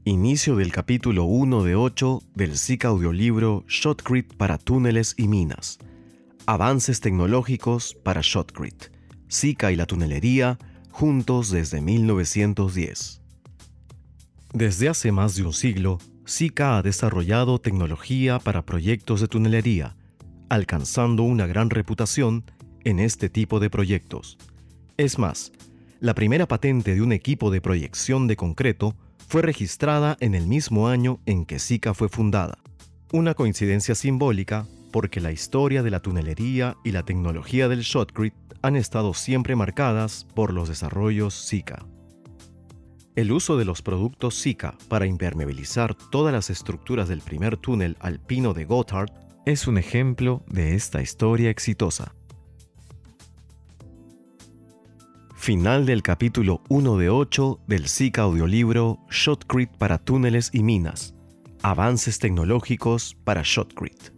Inicio del capítulo 1 de 8 del SICA audiolibro Shotcrete para túneles y minas. Avances tecnológicos para Shotcrete. SICA y la tunelería, juntos desde 1910. Desde hace más de un siglo, SICA ha desarrollado tecnología para proyectos de tunelería, alcanzando una gran reputación en este tipo de proyectos. Es más, la primera patente de un equipo de proyección de concreto fue registrada en el mismo año en que SICA fue fundada. Una coincidencia simbólica porque la historia de la tunelería y la tecnología del Shotcrete han estado siempre marcadas por los desarrollos SICA. El uso de los productos SICA para impermeabilizar todas las estructuras del primer túnel alpino de Gotthard es un ejemplo de esta historia exitosa. Final del capítulo 1 de 8 del SICA audiolibro Shotcrete para túneles y minas. Avances tecnológicos para Shotcrete.